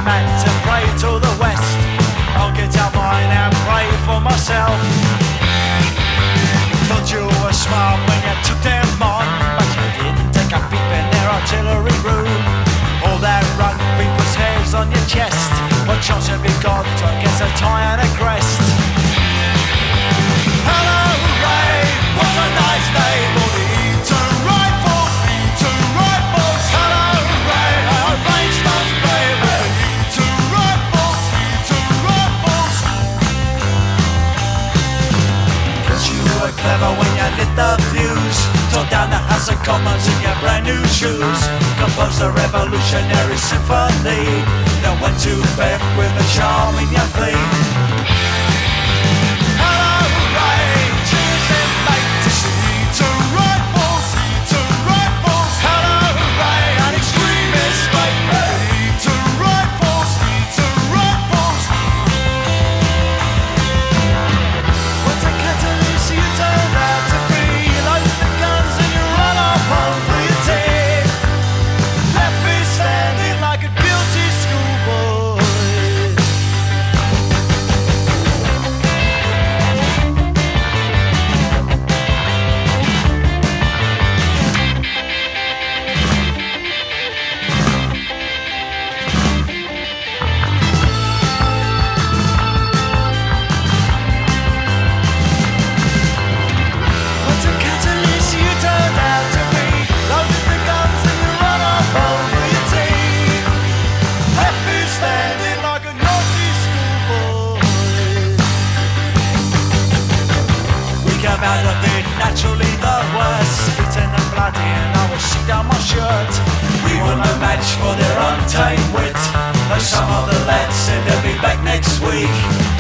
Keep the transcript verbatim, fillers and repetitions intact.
man to pray to the west. I'll get out mine and pray for myself. Thought you were smart when you took them on, but you didn't take a peep in their artillery room. All that rugby was hairs on your chest. What chance have you got against a tie and a crest? Hello, Ray, what a nice day for the Eton Rifles. Eton Rifles. Hello, Ray, our range starts play with the Eton Rifles. Eton Rifles. Cause you were clever when you lit the fuse. Tore down the House of Commons in your brand new shoes. Composed a revolutionary symphony. Then went to bed with a charm in your feet. Hello, Ray, cheers in mate to see two rifles, two rifles. Hello, Ray, an extremist mate, two rifles, two rifles. What's a catalyst you turned out to be? Load the guns and you run off home for your tea. Left me standing like a guilty schoolboy. What's a catalyst you turned out to be? Loaded the guns and you run off home for your tea. Left me standing like a naughty schoolboy. We come out of it naturally the worst, beaten and bloody, and I will shit down my shirt. We were no match for their untamed wit, though some of the lads said they'll be back next week.